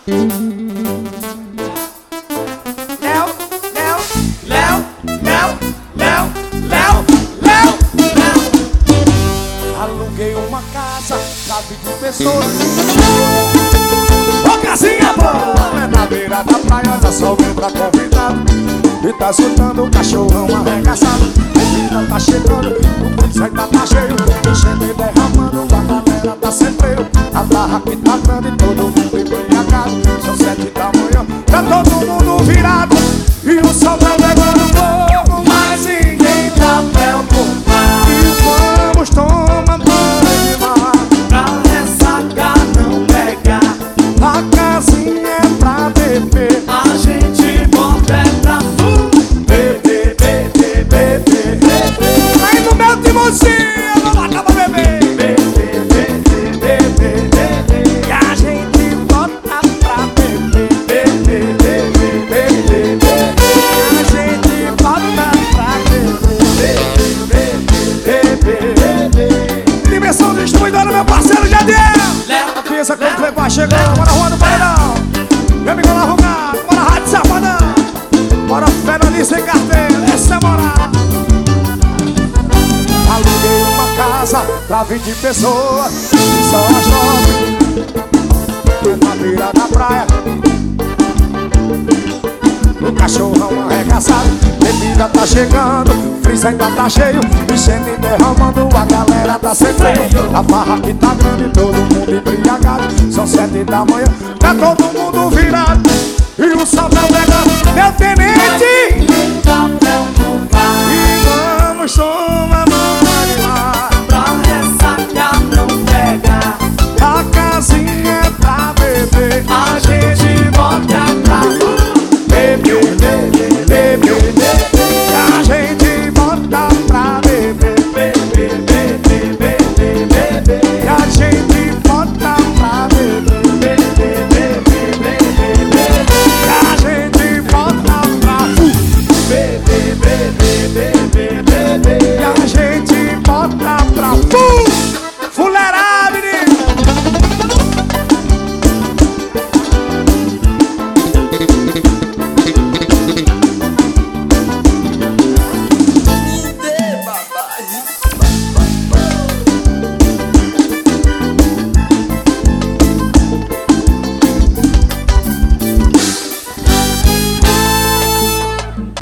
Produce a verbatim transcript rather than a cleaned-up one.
Léo, Léo, Léo, Léo, Léo, Léo, Léo, Léo. Aluguei uma casa pra vinte pessoas. Ô casinha boa! É na beira da praia, olha só entra convidado. E tá soltando o cachorrão arregaçado. A vida tá chegando, o freezer ainda tá cheio. Enchendo e derramando, a galera tá sem freio. A barra aqui tá grande, todo mundo embriagado. São sete da manhã, tá todo mundo virado. E o sol tá pegando fogo, mas ninguém tá preocupado. E vamos tomar banho de mar, pra ressaca não pegar. A casinha é pra beber, a gente bota é pra beber, beber, beber, beber. Aí no meu timozinho, vamos lá, pra beber. Beber, beber, beber, beber. E a gente bota pra beber. Beber, beber, beber, beber. E a gente bota pra beber. Beber, beber, beber. Dimensão destruidora, meu parceiro Jadiel. A pista com o Playboy chegando, bora rua do Paredão. Meu amigo lá Rugado, bora Rádio Safadão. Bora Fernandinho sem carteira, essa é moral. Aluguei uma casa pra vinte pessoas. Só as nove, é na beira da praia. O cachorrão arregaçado, bebida tá chegando, freezer ainda tá cheio. Enchendo e derramando, a galera tá sem freio. A barra aqui tá grande, todo mundo embriagado. São sete da manhã, tá todo mundo virado. E o sol tá pegando, meu tenente.